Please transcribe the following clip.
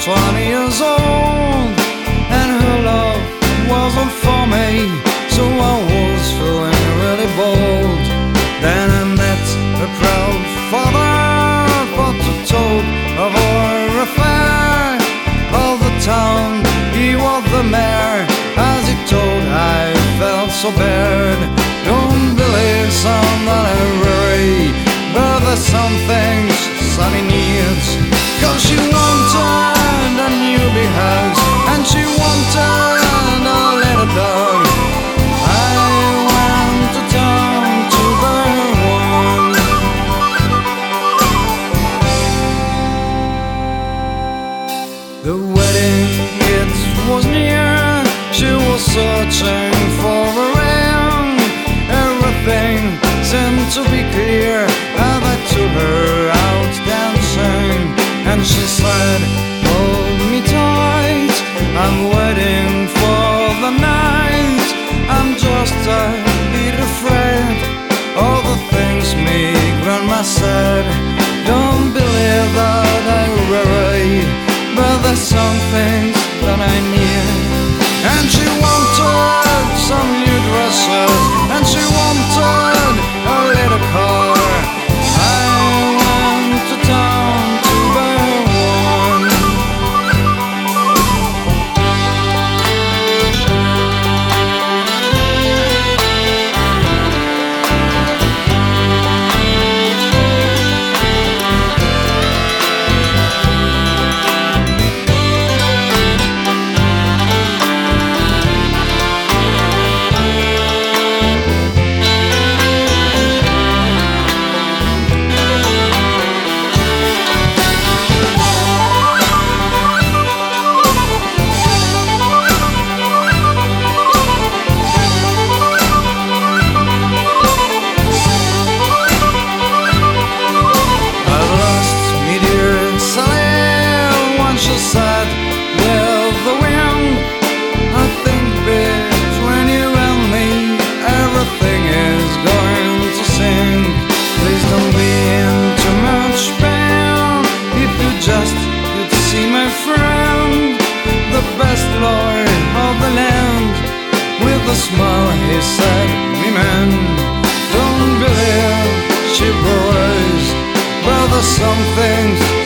20 years old, and her love wasn't for me, so I was feeling really bold. Then I met a proud father, for to talk of our affair. All the town, he was the mayor. As he told, I felt so bad. Don't believe, son, that I worry, but there's some things Sonny needs. Cause she wanted a new big house, and she wanted a little dog. I went to town to buy one. The wedding, it was near. She was searching for a ring. Everything seemed to be clear as I took her out dancing, and she said, hold me tight, I'm waiting for the night. I'm just a bit afraid all the things me grandma said. Don't believe that I worry, but there's some things that I need. And she wanted some new dresses, and she wanted a little car. I went to town to buy one. Just good to see my friend, the best lawyer of the land. With a smile he said, women, don't believe she worries, but there's some things